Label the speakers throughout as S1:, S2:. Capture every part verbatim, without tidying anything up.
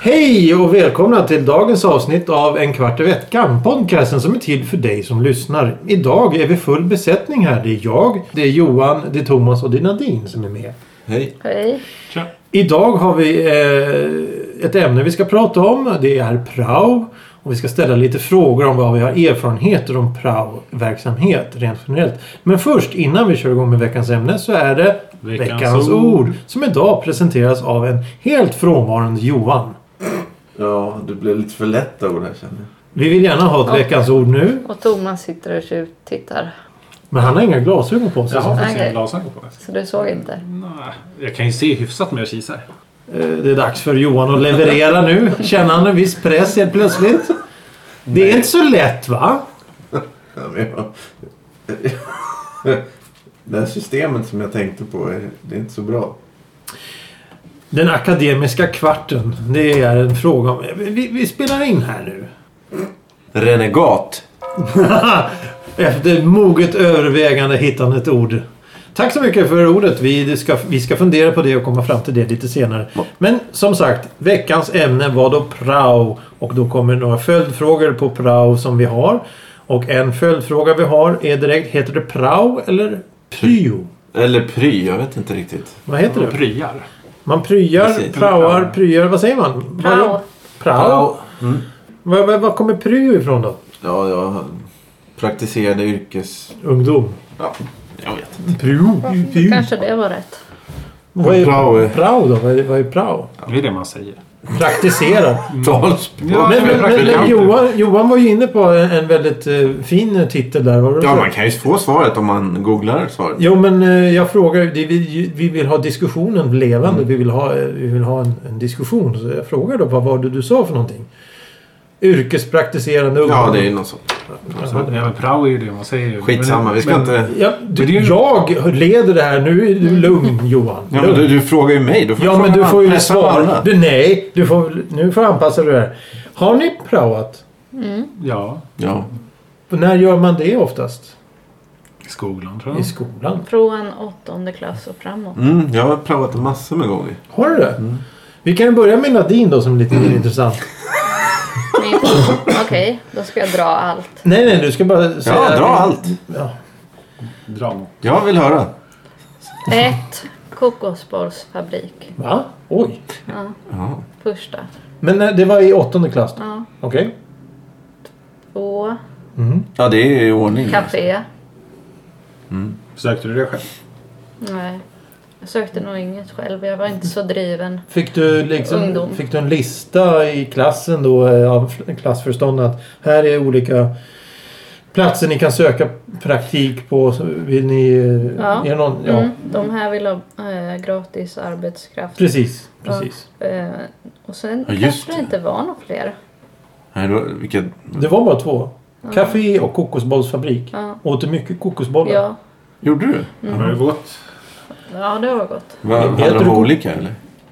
S1: Hej och välkomna till dagens avsnitt av En kvart i veckan. Podcasten som är till för dig som lyssnar. Idag är vi full besättning här. Det är jag, det är Johan, det är Thomas och det är Nadine som är med.
S2: Hej.
S3: Hej.
S1: Tja. Idag har vi eh, ett ämne vi ska prata om. Det är prao. Och vi ska ställa lite frågor om vad vi har erfarenheter om prao-verksamhet rent generellt. Men först, innan vi kör igång med veckans ämne, så är det veckans, veckans ord. ord. Som idag presenteras av en helt frånvarande Johan.
S2: Ja, det blev lite för lätt ord här, känner jag.
S1: Vi vill gärna ha ett
S3: och,
S1: veckans ord nu.
S3: Och Thomas sitter och tittar.
S1: Men han har inga glasögon på sig.
S4: Jag har faktiskt
S3: okay.
S4: inga glasögon på mig.
S3: Så du såg inte?
S4: Nej, jag kan ju se hyfsat med kisar.
S1: Det är dags för Johan att leverera nu. Känner han en viss press helt plötsligt? Det är Nej. inte så lätt, va?
S2: Det här systemet som jag tänkte på, det är inte så bra.
S1: Den akademiska kvarten, det är en fråga om... Vi, vi spelar in här nu.
S2: Renegat.
S1: Efter moget övervägande hittar ett ord. Tack så mycket för ordet. Vi ska, vi ska fundera på det och komma fram till det lite senare. Men som sagt, veckans ämne var då prao. Och då kommer några följdfrågor på prao som vi har. Och en följdfråga vi har är direkt, heter det prao eller pryo?
S2: Eller pry, jag vet inte riktigt.
S1: Vad heter det?
S4: Pryar.
S1: Man pryar, praoar, pryar, vad säger man?
S3: Prao.
S1: Prao.
S2: Mm.
S1: Vad, vad, vad kommer pryo ifrån då?
S2: Ja, jag praktiserade yrkes...
S1: Ungdom.
S2: Ja, jag vet inte.
S1: Pryo.
S3: pryo. Kanske det var rätt.
S1: Vad är prao, prao då? Vad är, vad är prao?
S4: Det är det man säger.
S1: Praktisera.
S2: Talspråk.
S4: Ja,
S1: men, men, men, men Johan, Johan var ju inne på en, en väldigt uh, fin titel där. Var det
S2: ja,
S1: så?
S2: Man kan ju få svaret om man googlar svaret.
S1: Jo, men uh, jag frågar, det, vi, vi vill ha diskussionen levande. Mm. Vi vill ha, vi vill ha en, en diskussion. Så jag frågar då, vad var det du sa för någonting? Yrkespraktiserande ungdom.
S2: Ja, det är något sånt.
S4: Alltså, ja, men prao är ju det man säger.
S2: Skitsamma, vi ska
S4: men,
S2: inte...
S1: Ja, du, jag leder det här. Nu är du lugn, Johan.
S2: Ja,
S1: lugn.
S2: men du, du frågar ju mig. Då får
S1: ja, men du får ju svara. Du, nej, du får, nu får anpassa det här. Har ni praoat?
S3: Mm.
S4: Ja.
S2: Ja.
S1: När gör man det oftast?
S4: I skolan, tror jag.
S1: I skolan?
S3: Från åttonde klass och framåt.
S2: Mm, jag har praoat en massor med gånger.
S1: Har du det? Mm. Vi kan börja med Nadine då som är lite mer intressant.
S3: Okej, okay, då ska jag dra allt.
S1: Nej, nej, du ska bara säga...
S2: Ja, dra allt.
S1: Ja.
S4: Dra något.
S2: Jag vill höra.
S3: Ett, kokosbollsfabrik.
S1: Va? Oj.
S3: Ja,
S2: ja.
S3: Första.
S1: Men det var i åttonde klass?
S3: Ja.
S1: Okej. Okay.
S3: Två.
S1: Mm.
S2: Ja, det är i ordning.
S3: Café.
S2: Mm.
S4: Sökte du det själv?
S3: Nej. Jag sökte nog inget själv. Jag var inte så driven.
S1: Fick du, liksom,
S3: Ungdom.
S1: fick du en lista i klassen då av klassförståndaren att här är olika platser ni kan söka praktik på? Vill ni...
S3: Ja,
S1: är någon, ja.
S3: Mm, de här vill ha äh, gratis arbetskraft.
S1: Precis, precis.
S3: Ja, äh, och sen
S2: ja,
S3: kanske det
S2: det
S3: inte var några fler.
S2: Nej, då, vilket...
S1: Det var bara två.
S3: Ja.
S1: Café och kokosbollsfabrik.
S3: Ja.
S1: Åt du mycket kokosbollar?
S3: Ja.
S2: Gjorde du?
S3: Mm.
S4: Har det gått?
S3: Ja, det var gott.
S2: Va, hade de olika eller?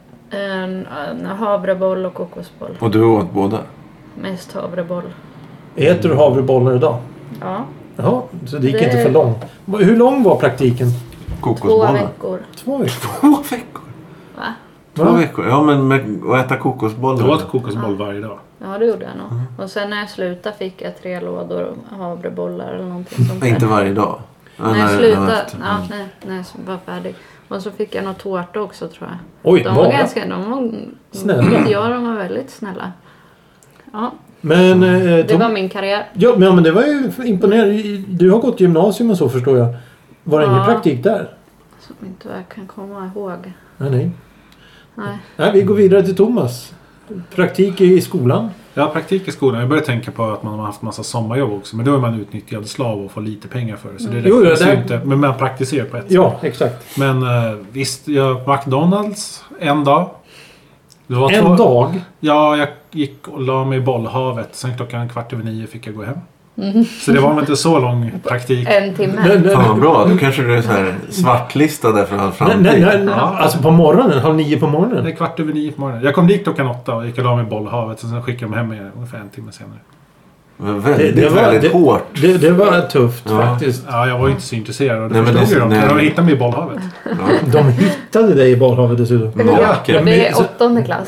S3: En, en havreboll och kokosboll.
S2: Och du åt båda?
S3: Mest havreboll.
S1: Äter du havrebollar idag?
S3: Ja.
S1: Jaha, så det gick
S3: Det-
S1: inte för långt. Hur lång var praktiken?
S3: Två
S2: Kokosbollar?
S3: veckor.
S1: Två veckor.
S2: Två veckor?
S3: Va?
S2: Två
S1: Va?
S2: veckor? Ja, men med, att äta kokosbollar.
S4: Du åt kokosboll varje dag.
S3: Ja, det gjorde jag nog.
S2: Mm.
S3: Och sen när jag slutade fick jag tre lådor havrebollar eller någonting sånt där.
S2: Inte varje dag? Ja,
S3: När jag
S2: nej,
S3: slutade,
S2: efter.
S3: ja, nej, när jag var färdig. Och så fick jag något tårta också, tror jag.
S1: Oj,
S3: De var
S1: många.
S3: ganska, de var...
S1: Snälla.
S3: Ja, de var väldigt snälla. Ja,
S1: Men, eh,
S3: det
S1: Tom-
S3: var min karriär.
S1: ja, men, ja, men det var ju imponerande. Du har gått gymnasium och så förstår jag. Var det
S3: Ja.
S1: ingen praktik där?
S3: Som inte jag kan komma ihåg.
S1: Nej, nej.
S3: Nej.
S1: Nej, vi går vidare till Thomas. Praktik i skolan.
S4: Ja, praktik i skolan. Jag började tänka på att man har haft massa sommarjobb också. Men då är man utnyttjad slav och får lite pengar för det. Så det
S1: Jo,
S4: räknas
S1: det
S4: ju
S1: där-
S4: inte. Men man praktiserar på ett sätt.
S1: Ja, exakt.
S4: Men eh, visst, jag McDonalds en dag. Det var
S1: En
S4: två...
S1: dag.
S4: Ja, jag gick och la mig i bollhavet. Sen klockan kvart över nio fick jag gå hem.
S3: Mm.
S4: Så det var väl inte så lång praktik.
S3: En timme.
S1: Nej, nej,
S2: Fan vad bra, då kanske du är så här svartlistad där för all
S1: nej,
S2: framtid.
S1: nej, nej,
S4: Ja.
S1: alltså på morgonen, halv nio på
S4: Det är
S1: morgonen.
S4: kvart över nio på morgonen. Jag kom dit klockan åtta och gick och la mig i bollhavet. Och sen skickade de hem mig ungefär en timme senare.
S2: Men väldigt,
S1: var,
S2: väldigt
S1: det,
S2: hårt.
S1: Det, det var tufft
S2: Ja.
S1: faktiskt.
S4: Ja, jag var ju inte så intresserad. Och det
S2: Nej, men
S4: förstod
S2: det-
S4: ju de.
S2: nej.
S4: De hittade mig i bollhavet.
S2: Ja.
S1: De hittade dig i badhavet dessutom.
S2: Naken.
S3: Det är åttonde klass.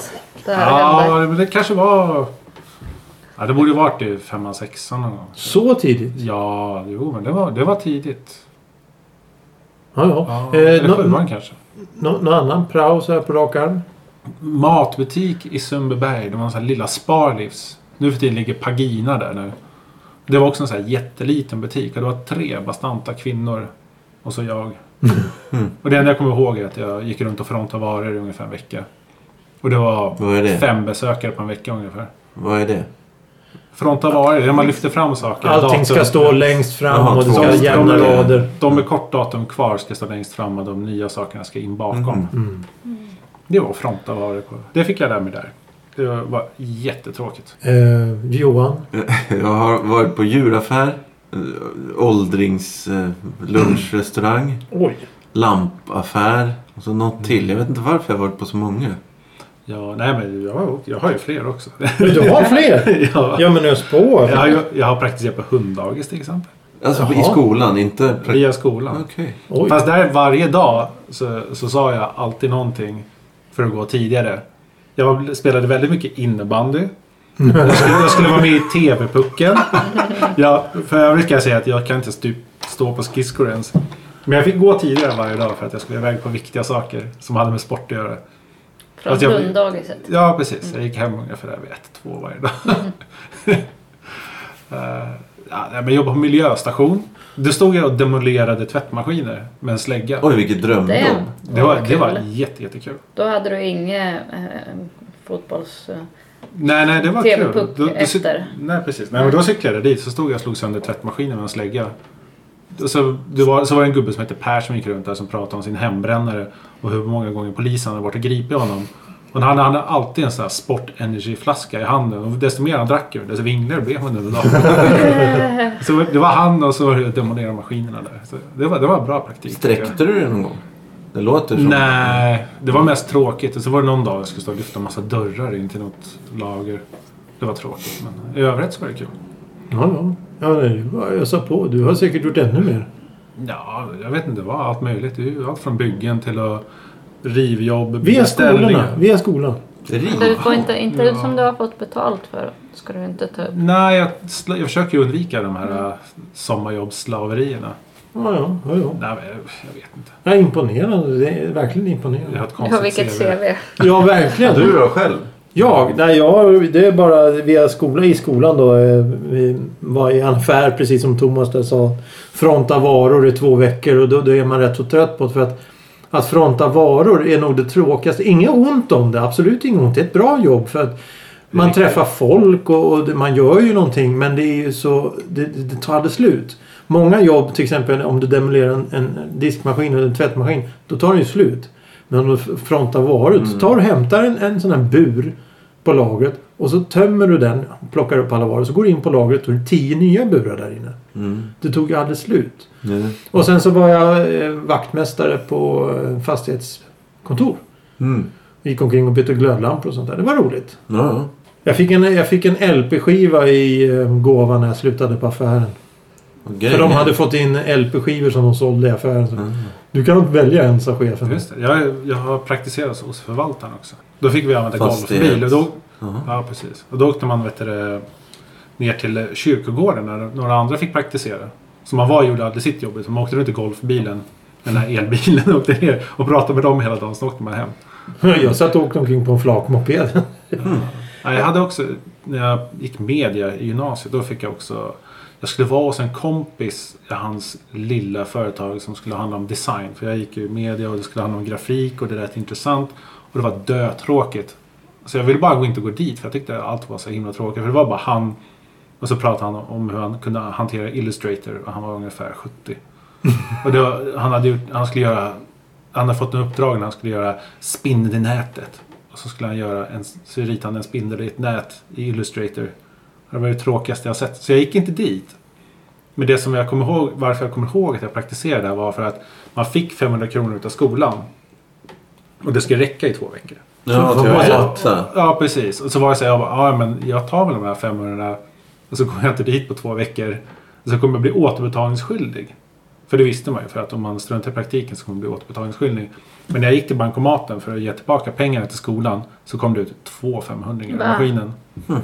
S3: det här
S4: Ja,
S3: hände?
S4: men det kanske var... Ja, det borde ju varit i femman, sexan någon gång.
S1: Så tidigt?
S4: Ja, jo, men det var, det var tidigt.
S1: Ja, ja.
S4: Ja,
S1: eh,
S4: eller
S1: nå-
S4: sjuan kanske.
S1: nå- Någon annan prao så här på rak arm?
S4: Matbutik i Sundbyberg. Det var en sån här lilla Sparlivs. Nu för tiden ligger Pagina där nu. Det var också en sån här jätteliten butik. Och det var tre bastanta kvinnor. Och så jag.
S2: Mm.
S4: Och det enda jag kommer ihåg är att jag gick runt och frontade varor i ungefär en vecka. Och det var
S2: Vad är det?
S4: fem besökare på en vecka ungefär.
S2: Vad är det?
S4: Fronta varor, det är när man lyfter fram saker.
S1: Allting ska
S4: Datum.
S1: stå längst fram
S2: Jaha,
S1: och det ska
S2: två
S1: ha
S2: stycken.
S1: jämna
S2: De-
S1: rader.
S4: De med kort datum kvar ska stå längst fram och de nya sakerna ska in bakom.
S2: Mm.
S1: Mm.
S4: Det var fronta varor på. Det fick jag lära mig där. Det var jättetråkigt.
S1: Eh, Johan?
S2: Jag har varit på djuraffär, eh, åldrings eh, lunchrestaurang,
S1: Oj.
S2: lampaffär och så något till. Jag vet inte varför jag har varit på så många.
S4: Ja, nej men jag har, jag har ju fler också.
S1: Du har fler?
S4: ja.
S1: Ja, men ös på.
S4: jag, har, ju- jag har praktiserat på hunddagis till exempel.
S2: Alltså i
S1: Jaha.
S2: skolan, inte... pra-
S4: Via skolan.
S2: Okej.
S1: Oj.
S4: Fast där varje dag så, så sa jag alltid någonting för att gå tidigare. Jag var, spelade väldigt mycket innebandy. Jag skulle, jag skulle vara med i T V-pucken. Ja, för övrigt kan jag säga att jag kan inte stup, stå på skridskor ens. Men jag fick gå tidigare varje dag för att jag skulle iväg på viktiga saker som hade med sport att göra.
S3: Från
S4: Alltså, jag-
S3: hunddagiset.
S4: Ja, precis. Jag gick hem ungefär där vid ett, två varje dag. uh, ja, men jag jobbade på miljöstation. Det stod jag och demolerade tvättmaskiner med en slägga.
S2: Oj, vilket drömjobb.
S3: Damn.
S4: Det var, det var
S3: Kul.
S4: jätte, jättekul.
S3: Då hade du inget eh, fotbolls... Eh,
S4: Nej, nej, det var
S3: T V-puck
S4: kul. Då- då cy-
S3: efter.
S4: Nej, precis. Nej, men då cyklade jag dit. Så stod jag och slog sönder tvättmaskinen med en slägga. Och Så, det var, så var det en gubbe som hette Per som gick runt där som pratade om sin hembrännare. Och hur många gånger polisen hade varit och gripit honom. Och han hade alltid en sån här Sport Energy-flaska i handen. Och desto mer han drack, desto vingligare blev han under dagen. Så det var han och så var det att demolera maskinerna där. Så det, var, det var bra praktik.
S2: Sträckte du det någon gång? Det låter som...
S4: Nej, det var mest tråkigt. Och så var det någon dag jag skulle stå och lyfta en massa dörrar in till något lager. Det var tråkigt, men i övrigt så var det kul.
S1: Ja, ja. Ja, nej, jag sa på. Du har säkert gjort ännu mer.
S4: Ja, jag vet inte. Det var allt möjligt. Det är ju allt från byggen till att rivjobb,
S1: Via
S4: beställningar.
S1: skolorna. Via skolan.
S3: du får inte, inte
S4: Ja.
S3: som du har fått betalt för. Ska du inte ta upp.
S4: Nej, jag, sl- jag försöker ju undvika de här mm. sommarjobbslaverierna.
S1: Ja, ja. ja, ja.
S4: Nej, men jag, jag vet inte.
S1: Ja, imponerande. Det är verkligen
S4: Jag
S1: imponerande.
S4: har ett konstigt
S3: Ja, vilket
S4: C V.
S3: C V.
S1: Ja, verkligen.
S2: Du då själv?
S1: Jag? Nej, jag, det är bara via skola, i skolan då. eh, Vi var i en affär, precis som Thomas där sa. Fronta varor i två veckor och då, då är man rätt så trött på det. För att, att fronta varor är nog det tråkigaste. Inget ont om det, absolut inget ont. Det är ett bra jobb för att man träffar folk och, och det- man gör ju någonting. Men det är ju så, det, det tar aldrig slut. Många jobb, till exempel om du demolerar en, en diskmaskin eller en tvättmaskin, då tar det ju slut. Men om du f- frontar varor, så tar du och hämtar en, en sån här bur på lagret och så tömmer du den, plockar upp alla varor, så går du in på lagret och det är tio nya burar där inne.
S2: Mm.
S1: Det tog ju aldrig slut.
S2: Nej.
S1: Och sen så var jag eh, vaktmästare på eh, fastighetskontor.
S2: Mm.
S1: Gick omkring och bytte glödlampor och sånt där. Det var roligt.
S2: Ja, ja.
S1: Jag fick en, jag fick en L P-skiva i eh, gåva när jag slutade på affären.
S2: Och
S1: För de hade fått in L P-skivor som de sålde i affären. Så.
S2: Mm.
S1: Du kan inte välja en, sa chefen.
S4: Just det. Jag, jag har praktiserat hos förvaltaren också. Då fick vi använda
S2: Fastighet.
S4: golfbil. Och då,
S2: Jaha.
S4: ja, precis. Och då åkte man vet du, ner till kyrkogården när några andra fick praktisera. Så man var och gjorde aldrig sitt jobb. Så man åkte runt i golfbilen, den här elbilen, och åkte ner och pratade med dem hela dagen. Så åkte man hem.
S1: Jag satt och åkte omkring på en flakmoped.
S4: Ja, jag hade också, när jag gick media i gymnasiet, då fick jag också, jag skulle vara hos en kompis i hans lilla företag som skulle handla om design. För jag gick ju media och det skulle handla om grafik och det är rätt intressant. Och det var dötråkigt. Så jag ville bara gå inte gå dit för jag tyckte allt var så himla tråkigt. För det var bara han, och så pratade han om hur han kunde hantera Illustrator och han var ungefär sjuttio. Och det var, han, hade gjort, han skulle göra, han hade fått en uppdrag när han skulle göra spindelnätet. Och så skulle han göra en, så ritade han en spindel i ett nät i Illustrator. Det var det tråkigaste jag sett. Så jag gick inte dit. Men det som jag kommer ihåg, varför jag kommer ihåg att jag praktiserade där var för att man fick femhundra kronor av skolan. Och det skulle räcka i två veckor.
S2: Ja,
S1: Så
S2: till
S1: vad
S2: att
S1: var
S2: äta.
S4: Ja, precis. Och så var det så här, jag bara, ja men jag tar väl de här femhundra och så går jag inte dit på två veckor. Och så kommer jag bli återbetalningsskyldig. För det visste man ju, för att om man struntar i praktiken så kommer det bli återbetalningsskyldig. Men när jag gick till bankomaten för att ge tillbaka pengarna till skolan så kom det ut två femhundringar i maskinen. Mm.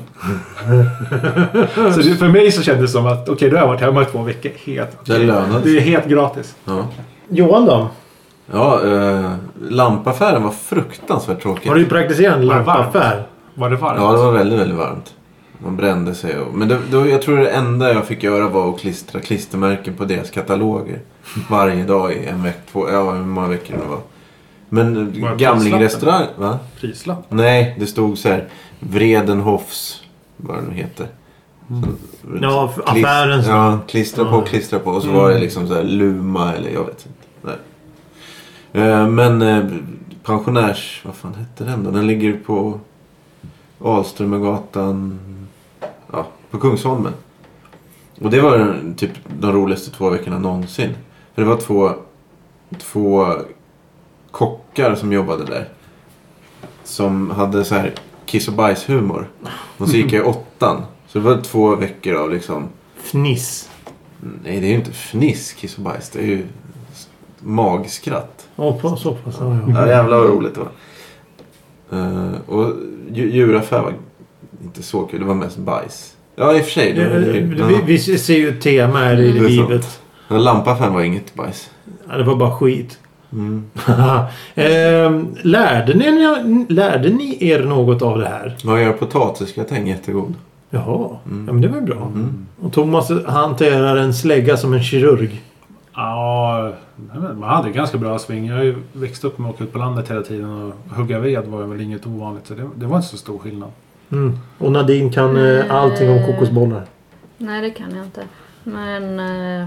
S4: Så det, för mig så kändes det som att okej, okay, då har jag varit hemma i två veckor. Helt,
S2: det är lönat.
S4: Det är helt gratis.
S2: Ja.
S1: Johan då?
S2: Ja, eh, lampaffären var fruktansvärt tråkig.
S1: Har du praktiserat en lampaffär?
S4: Var det varmt?
S2: Ja, det var väldigt, väldigt varmt. Man brände sig. Och, men det, då, jag tror det enda jag fick göra var att klistra klistermärken på deras kataloger. Varje dag i en vecka, två, ja, hur många veckor det var. Men Gamlingrestaurang, va?
S4: Prislapp?
S2: Nej, det stod så här Vredenhoffs, vad det nu heter.
S1: Mm. Ja, affären.
S2: Ja, klistra på, klistra på. Och så mm. var det liksom så här Luma eller jag vet inte. Nej. Eh, men eh, pensionärs, vad fan hette den då? Den ligger på Alströmergatan, ja, på Kungsholmen. Och det var typ de roligaste två veckorna någonsin. För det var två två kockar som jobbade där. Som hade så här kiss och bajs humor. Och så gick jag i åttan. Så det var två veckor av liksom
S1: fniss.
S2: Nej, det är ju inte fniss, kiss och bajs. Det är ju magskratt.
S1: Åh, på så pass. Ja,
S2: ja, jävlar vad roligt det var. Uh, och djuraffär var inte så kul. Det var mest bajs. Ja, i och för sig. Det, det,
S1: det, vi, vi ser ju ett tema här i
S2: det
S1: livet.
S2: Lampaffären var inget bajs.
S1: Ja, det var bara skit.
S2: Mm.
S1: eh, lärde, ni, lärde ni er något av det här?
S2: Ja, jag gör potatisgratäng jättegod.
S1: Jaha,
S2: mm.
S1: ja, men det var bra.
S2: Mm.
S1: Och Thomas hanterar en slägga som en kirurg.
S4: Ja, man hade ganska bra sving. Jag har ju växt upp med att åka ut på landet hela tiden och hugga ved var väl inget ovanligt. Så det, det var inte så stor skillnad.
S1: Mm. Och Nadine kan
S3: Nej.
S1: allting om kokosbollar.
S3: Nej, det kan jag inte. Men eh,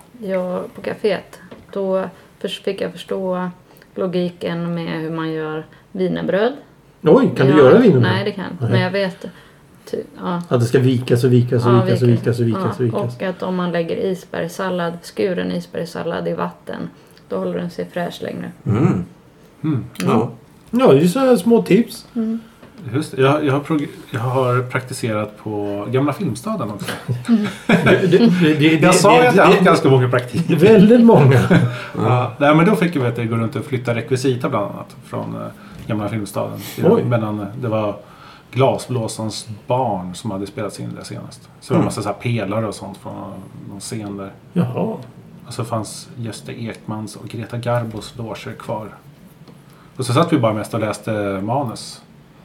S3: jag på kaféet, då fick jag förstå logiken med hur man gör wienerbröd.
S1: Oj, kan
S3: jag,
S1: du göra wienerbröd?
S3: Nej, det kan jag. Men jag vet... Ty, ja.
S1: Att det ska vikas och vikas och
S3: ja,
S1: vikas och vikas och vikas och vikas.
S3: Och att om man lägger isbergssallad, skuren isbergssallad i vatten, då håller den sig fräsch längre.
S2: Mm. Mm.
S3: Mm.
S2: Ja.
S1: Ja, det är så här små tips.
S3: Mm.
S4: Just det. Jag, jag, har prog- jag har praktiserat på Gamla Filmstaden också.
S3: Mm.
S1: det, det, det, det,
S4: jag sa ju att jag
S1: det,
S4: haft ganska många praktiker.
S1: Väldigt många.
S4: ja. Nej, men då fick jag veta att jag går runt och flytta rekvisita bland annat från uh, Gamla Filmstaden. Medan det var Glasblåsarens barn som hade spelats in där senast. Så det var en massa så här pelare och sånt från någon scen där.
S1: Jaha.
S4: Och så fanns Gösta Ekmans och Greta Garbos loger kvar. Och så satt vi bara mest och läste manus.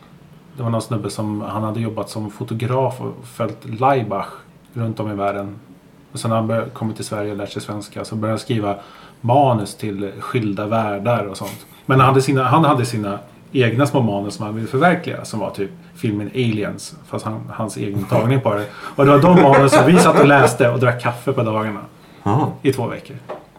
S4: Det var någon snubbe som han hade jobbat som fotograf och följt Laibach runt om i världen. Och sen när han kommit till Sverige och lärt sig svenska så började han skriva manus till skilda världar och sånt. Men han hade sina, han hade sina egna små manus som han ville förverkliga som var typ filmen Aliens, fast han, hans egen tagning på det. Och det var de manus som vi satt och läste och drack kaffe på dagarna.
S2: Aha.
S4: I två veckor.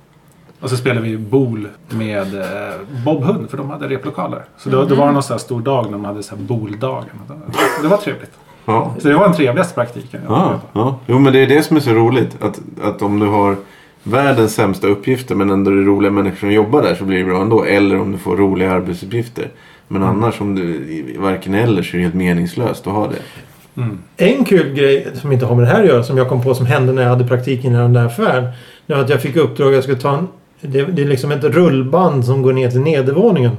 S4: Och så spelade vi Bol med eh, Bob Hund, för de hade replokaler. Så det, mm. det var någon sån här stor dag när de hade så här Boldagen. Det var trevligt.
S2: Ja.
S4: Så det var den trevligaste praktiken.
S2: Ja, ja. Jo, men det är det som är så roligt. Att, att om du har världens sämsta uppgifter men ändå är det roliga människor som jobbar där så blir det bra ändå. Eller om du får roliga arbetsuppgifter. Men mm. annars om du varken eller så är det helt meningslöst att ha det.
S1: Mm. En kul grej som inte har med det här att göra som jag kom på som hände när jag hade praktiken i den där affären. Det var att jag fick uppdrag att jag skulle ta en, det, det är liksom ett rullband som går ner till nedervåningen.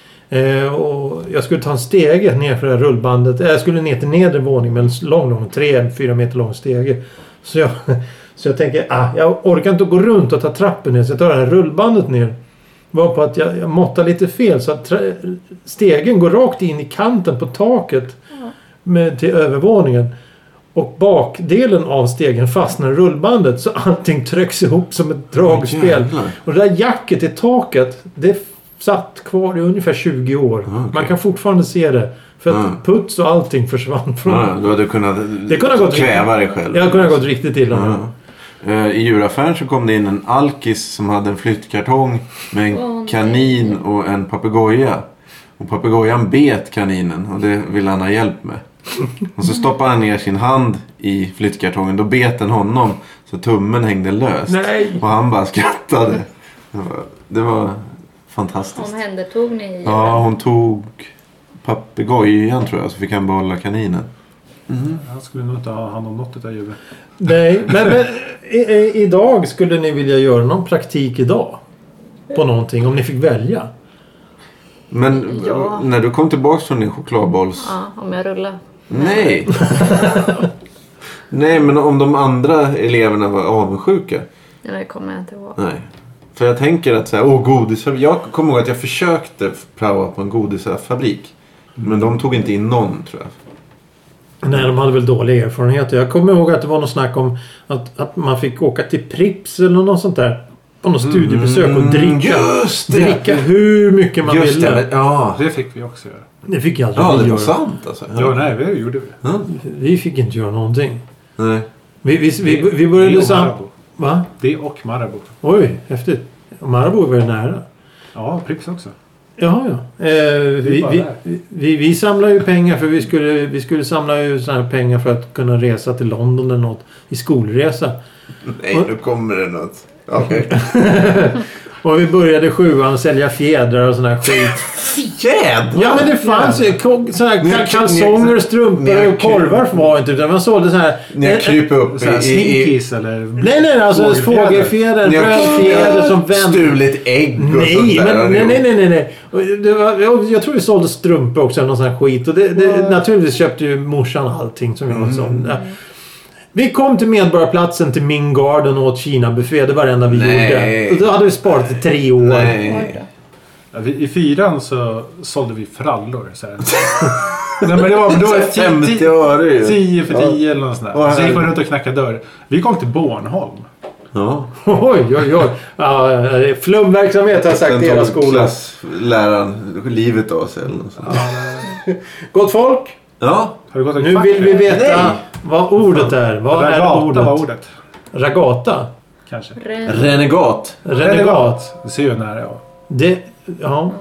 S1: Eh, och jag skulle ta en stege ner för det här rullbandet. Jag skulle ner till nedervåningen med en lång, lång tre fyra meter lång stege. Så jag, så jag tänker, ah, jag orkar inte gå runt och ta trappen ner så jag tar det här rullbandet ner. Var på att jag, jag måttar lite fel så att tra- stegen går rakt in i kanten på taket med, till övervåningen. Och bakdelen av stegen fastnar i rullbandet så allting trycks ihop som ett dragspel. Oh, och det där jacket i taket, det satt kvar i ungefär tjugo år.
S2: Okay.
S1: Man kan fortfarande se det. För att
S2: mm.
S1: puts och allting försvann från
S2: ja, du hade kunnat
S1: det kunde ha gått
S2: kväva
S1: riktigt,
S2: dig själv.
S1: Jag kunde ha gått riktigt illa.
S2: Ja. I djuraffären så kom det in en alkis som hade en flyttkartong med en oh, kanin och en papegoja. Och papegojan bet kaninen och det ville han ha hjälp med. Och så stoppade han ner sin hand i flyttkartongen. Då bet den honom så tummen hängde löst.
S1: Nej.
S2: Och han bara skrattade. Det var, det var fantastiskt.
S3: Hon hände tog ni i
S2: Ja, hon tog papegojan tror jag så fick han behålla kaninen. Mm.
S4: Han skulle nog inte ha hand om något av djuret.
S1: Nej, men, men i, i, idag skulle ni vilja göra någon praktik idag? På någonting, om ni fick välja?
S2: Men
S3: Ja.
S2: när du kom tillbaka från din chokladbolls...
S3: Ja, om jag rullar.
S2: Nej! Nej, men om de andra eleverna var avundsjuka.
S3: Ja, det kommer jag inte ihåg.
S2: Nej. För jag tänker att så här, åh, godisfabrik. Jag kommer ihåg att jag försökte praoa på en godisfabrik. Men de tog inte in någon, tror jag.
S1: Nej, de hade väl dåliga erfarenheter. Jag kommer ihåg att det var något snack om att, att man fick åka till Prips eller något sånt där. På något studiebesök och dricka.
S2: Just det.
S1: Dricka hur mycket man
S2: Just
S1: ville.
S2: det, men, ja.
S4: Det fick vi också göra.
S1: Det fick jag aldrig
S2: Ja, det var
S1: göra.
S2: sant alltså.
S4: Ja, nej, det gjorde vi.
S2: Ja.
S1: Vi fick inte göra någonting.
S2: Nej.
S1: Vi, vi, vi, vi
S4: Det
S1: började
S4: och
S1: sam...
S4: Marabou.
S1: Va?
S4: Det och Marabou.
S1: Oj, häftigt. Marabou var ju nära.
S4: Ja, Prips också.
S1: Jaha, ja. Eh, vi,
S4: bara
S1: vi,
S4: där.
S1: vi, vi samlar ju pengar för vi skulle, vi skulle samla ju såna här pengar för att kunna resa till London eller något. I skolresa.
S2: Nej, nu kommer det något. Okej.
S1: Och vi började sjuan sälja fjädrar och sån här skit.
S2: Fjädrar?
S1: Ja, men det fanns ju ko- såna här
S2: Ni-
S1: kal- kalsonger,
S2: ni-
S1: strumpor
S2: ni har
S1: och korvar var inte utan man sålde så här.
S2: Ni har
S1: Eh,
S2: krypit upp
S4: Så här,
S2: i... i, i
S4: slinkies eller...
S1: Nej, nej, alltså
S4: Fågelfjäder.
S1: fågelfjäder,
S2: ni har
S1: brödfjäder som vänt.
S2: stulit ägg och
S1: Nej,
S2: sånt där.
S1: men, nej, nej, nej, nej, nej. Och det var, jag, jag tror vi sålde strumpor också eller någon sån här skit. Och det, det, naturligtvis köpte ju morsan allting som jag sa.
S2: Mm.
S1: Ja. Vi kom till Medborgarplatsen till Min Garden och åt Kina-buffé. Det var det enda vi
S2: Nej.
S1: gjorde. Och då hade vi sparat i tre år.
S2: Nej.
S4: Ja, vi, I fyran så sålde vi frallor. Så här. Nej, men det var, det var
S2: femtio
S4: tio,
S2: öre ju.
S4: tio för tio eller något sånt
S2: Åh,
S4: där. Så gick man
S2: herregud.
S4: runt och knackade dörr. Vi kom till Bornholm.
S2: Ja.
S1: Oj, oj, oj. Ja, flumverksamhet har jag sagt i era skolor.
S2: Klassläraren livet av sig eller något sånt.
S1: Gott folk.
S2: Ja.
S4: Har du gått en
S1: Nu
S4: kvart
S1: vill vi
S4: nu?
S1: veta
S2: Nej.
S1: vad ordet är. Vad är
S4: Ragata
S1: ordet?
S4: var ordet.
S1: Ragata.
S4: Kanske.
S3: Ren-
S2: Renegat.
S1: Renegat.
S4: Du ser ju nära jag.
S1: Det... Ja.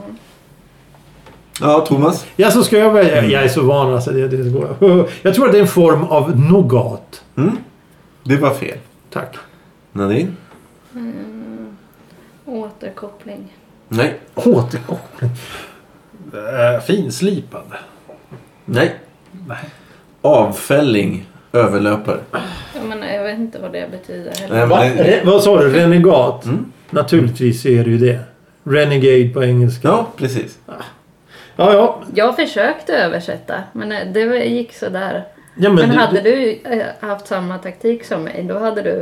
S2: Ja, Thomas.
S1: Ja, så ska jag välja. Jag är så van alltså. Det, det går. Jag tror att det är en form av nougat.
S2: Mm. Det var fel.
S1: Tack.
S2: Nadine?
S3: Mm. Återkoppling.
S2: Nej.
S1: Återkoppling.
S4: Äh, finslipad.
S2: Nej.
S4: Nej.
S2: Avfälling. Överlöpare.
S3: Jag, menar, jag vet inte vad det betyder heller.
S2: Nej, men
S1: Va?
S2: det-
S1: Re, vad sa du? Renegat?
S2: Mm.
S1: Naturligtvis är det ju det. Renegade på engelska.
S2: Ja, precis.
S1: Ja, ja.
S3: Jag försökte översätta, men eh, det var- gick sådär.
S1: ja
S3: Men
S1: du-
S3: hade du eh, haft samma taktik som mig, då hade du...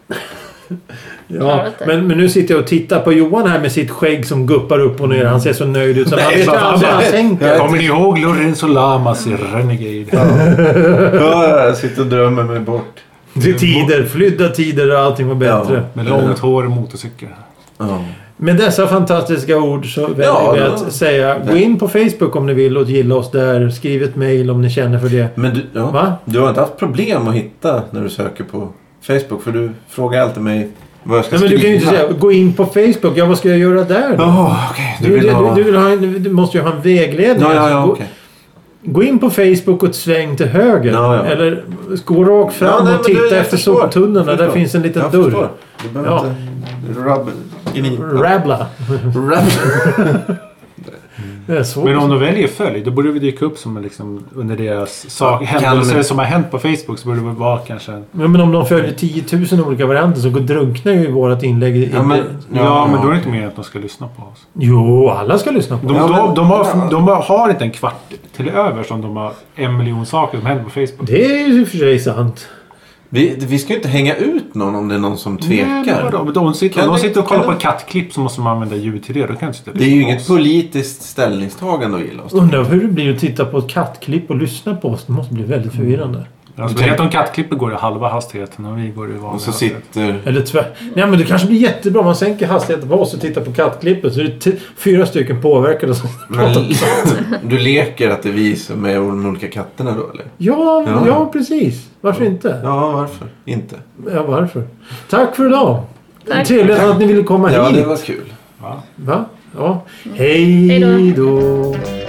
S1: Ja,
S3: klarat det.
S1: men, men nu sitter jag och tittar på Johan här med sitt skägg som guppar upp och ner. Han ser så nöjd ut. Så man
S2: Nej,
S1: vet
S2: vad
S1: inte
S2: fan,
S1: alls vad han
S2: nej.
S1: tänker.
S4: Kommer ni ihåg Lorenzo Lamas i Renegade?
S2: Ja, jag sitter och drömmer mig bort.
S1: Det är tider, flydda tider och allting var bättre.
S2: Ja.
S4: Med långt hår och motorcykel.
S2: Ja.
S1: Med dessa fantastiska ord så väljer
S2: Ja,
S1: vi
S2: det
S1: att
S2: var-
S1: säga gå in på Facebook om ni vill och gilla oss där. Skriv ett mejl om ni känner för det.
S2: Men du, ja.
S1: Va?
S2: du har inte haft problem att hitta när du söker på Facebook? För du frågar alltid mig vad jag ska
S1: Nej, men du
S2: skriva.
S1: kan ju inte säga gå in på Facebook. Ja, vad ska jag göra där då?
S2: Jaha, okej.
S1: Du,
S2: Du
S1: du,
S2: vill ha...
S1: du, vill ha en, du måste ju ha en vägledning.
S2: Ja, ja, ja,
S1: Gå-
S2: okej.
S1: Gå in på Facebook och sväng till höger.
S2: Ja, ja.
S1: Eller gå rakt fram
S2: Ja, nej,
S1: och
S2: men du,
S1: titta
S2: jag
S1: efter
S2: förstår.
S1: soptunnorna. Där
S2: Förstår.
S1: finns en liten
S2: Jag
S1: dörr.
S2: förstår. Du behöver
S1: Ja.
S2: inte rub... gnita.
S1: Rabbla.
S2: Rub...
S1: Det är svårt.
S4: Men om de väljer följ, då borde vi dyka upp som liksom under deras sak,
S2: Ja,
S4: händelser
S2: kan-
S4: som har hänt på Facebook, så borde det vara kanske...
S1: Ja, men om de följer tio tusen olika varianter så går drunknar ju vårat inlägg. i-
S2: Ja, men-
S4: Ja,
S2: Ja.
S4: men då är det inte mer att de ska lyssna på oss.
S1: Jo, alla ska lyssna på
S4: De,
S1: det.
S2: Ja, men-
S4: de, de, har, de har inte en kvart till över som de har en miljon saker som händer på Facebook.
S1: Det är ju i och för sig sant.
S2: Vi, vi ska ju inte hänga ut någon om det är någon som tvekar.
S4: Nej, men vadå? De sitter,
S2: Kan
S4: de
S2: det-
S4: sitter och kollar
S2: kan
S4: på kattklipp, så måste man använda ljud till det. Då kan jag sitta och
S2: Det är ju
S4: lyssna på
S2: inget
S4: oss.
S2: politiskt ställningstagande att gilla oss.
S1: Undrar hur det blir att titta på ett kattklipp och lyssna på oss. Det måste bli väldigt förvirrande.
S4: Alltså,
S2: Du tänker-
S4: vet om kattklippet går i halva hastigheten och vi går i vanliga
S2: Och så
S4: hastighet.
S2: sitter...
S1: Eller tvär... Nej, men det kanske blir jättebra om man sänker hastigheten på oss och tittar på kattklippet. Så är det t- fyra stycken påverkade som pratar.
S2: Du leker att det är vi som är de olika katterna då, eller?
S1: Ja, ja,
S2: Ja.
S1: precis. Varför inte?
S2: Ja, varför? Inte.
S1: Ja, varför? Tack för idag.
S3: Tack.
S1: Trevligt att ni ville komma
S2: Ja,
S1: hit.
S2: det var kul.
S4: Va?
S1: Va? Ja. Hej
S3: Hej då.
S1: då.